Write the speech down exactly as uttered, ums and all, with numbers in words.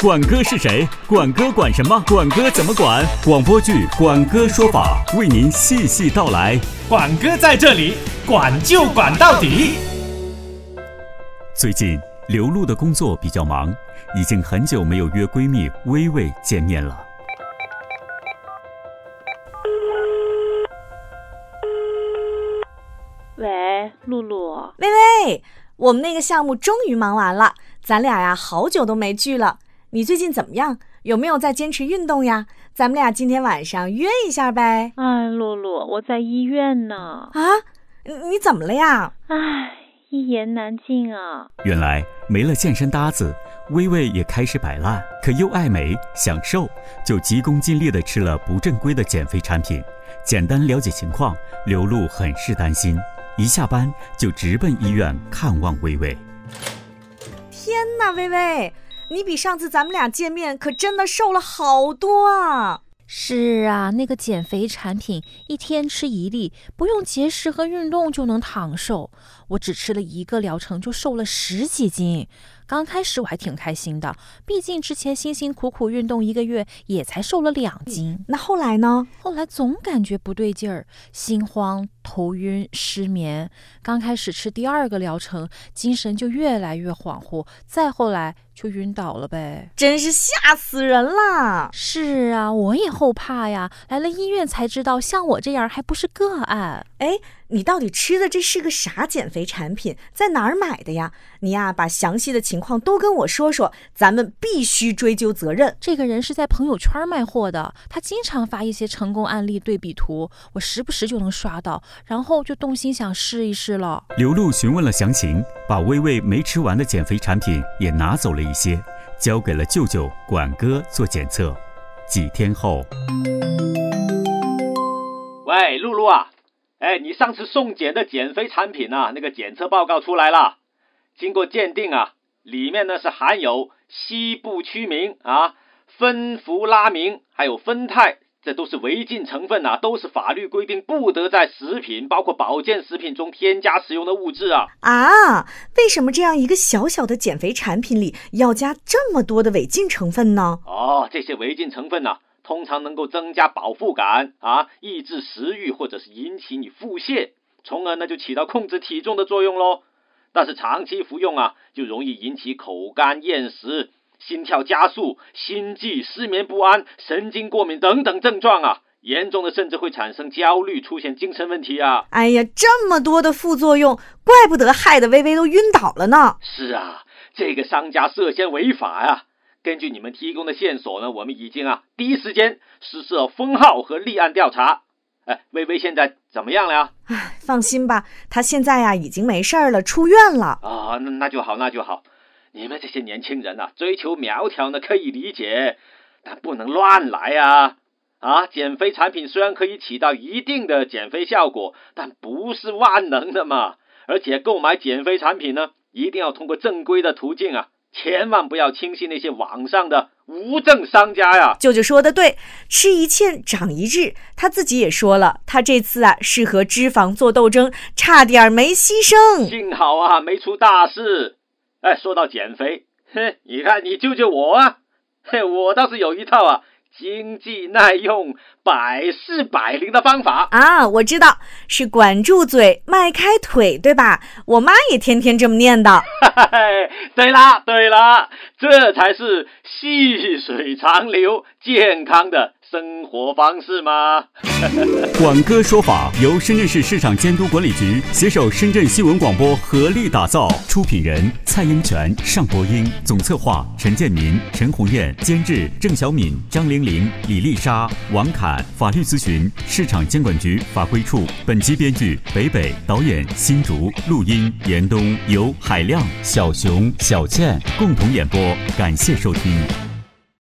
管哥是谁？管哥管什么？管哥怎么管？广播剧《管哥说法》为您细细道来。 管哥在这里，管就管到底。 最近刘露的工作比较忙，已经很久没有约闺蜜薇薇见面了。 喂，露露。 薇薇，我们那个项目终于忙完了，咱俩呀好久都没聚了。你最近怎么样？有没有在坚持运动呀？咱们俩今天晚上约一下呗。 哎，露露，我在医院呢。 啊？你怎么了呀？ 哎，一言难尽啊。 原来没了健身搭子，薇薇也开始摆烂，可又爱美想瘦，就急功近利地吃了不正规的减肥产品。简单了解情况，刘露很是担心，一下班就直奔医院看望薇薇。 天哪，薇薇，你比上次咱们俩见面可真的瘦了好多啊！ 是啊，那个减肥产品一天吃一粒，不用节食和运动就能躺瘦。我只吃了一个疗程就瘦了十几斤。刚开始我还挺开心的，毕竟之前辛辛苦苦运动一个月也才瘦了两斤。 那后来呢？ 后来总感觉不对劲儿，心慌、头晕、失眠。刚开始吃第二个疗程，精神就越来越恍惚，再后来就晕倒了呗。 真是吓死人了。 是啊，我也后怕呀，来了医院才知道像我这样还不是个案。 哎，你到底吃的这是个啥减肥产品？在哪儿买的呀？你呀，把详细的情况都跟我说说，咱们必须追究责任。 这个人是在朋友圈卖货的，他经常发一些成功案例对比图，我时不时就能刷到，然后就动心想试一试了。 刘露询问了详情，把薇薇没吃完的减肥产品也拿走了一些，交给了舅舅管哥做检测。几天后， 喂，露露啊，哎，你上次送检的减肥产品啊，那个检测报告出来了，经过鉴定啊，里面呢是含有西布曲明啊、芬福拉明还有酚酞，这都是违禁成分啊，都是法律规定不得在食品包括保健食品中添加使用的物质啊。 啊，为什么这样一个小小的减肥产品里要加这么多的违禁成分呢？ 哦，这些违禁成分啊，通常能够增加饱腹感啊，抑制食欲，或者是引起你腹泻，从而呢就起到控制体重的作用咯。但是长期服用啊，就容易引起口干厌食、心跳加速、心悸、失眠不安、神经过敏等等症状啊，严重的甚至会产生焦虑，出现精神问题啊。 哎呀，这么多的副作用，怪不得害得薇薇都晕倒了呢。 是啊，这个商家涉嫌违法呀、啊。根据你们提供的线索呢，我们已经啊第一时间实施了封号和立案调查。哎，薇薇现在怎么样了呀？ 哎，放心吧，她现在呀已经没事了，出院了。 啊，那那就好，那就好。你们这些年轻人啊，追求苗条呢可以理解，但不能乱来啊！啊，减肥产品虽然可以起到一定的减肥效果，但不是万能的嘛。而且购买减肥产品呢，一定要通过正规的途径啊。千万不要轻信那些网上的无证商家呀！ 舅舅说的对，吃一堑长一智。他自己也说了，他这次啊是和脂肪做斗争，差点没牺牲。 幸好啊没出大事。哎，说到减肥，嘿，你看你舅舅我啊，嘿，我倒是有一套啊经济耐用、百试百灵的方法啊！我知道，是管住嘴，迈开腿，对吧？我妈也天天这么念叨。 对啦，对啦，这才是细水长流、健康的生活方式吗？ 管哥说法由深圳市市场监督管理局携手深圳新闻广播合力打造，出品人蔡英权、尚博英，总策划陈建民、陈红艳，监制郑小敏、张玲玲、李丽莎、王侃，法律咨询市场监管局法规处。本集编剧北北，导演新竹，录音严冬，由海亮、小熊、小倩共同演播，感谢收听。